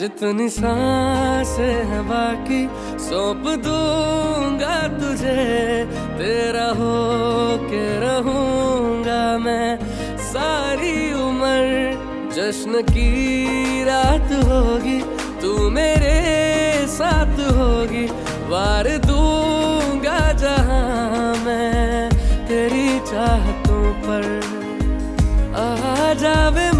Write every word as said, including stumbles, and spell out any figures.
जितनी सांसें हैं बाकी सौंप दूंगा तुझे, तेरा हो के रहूंगा मैं सारी उम्र। जश्न की रात होगी, तू मेरे साथ होगी, वार दूंगा जहां मैं तेरी चाहतों पर। आ जावे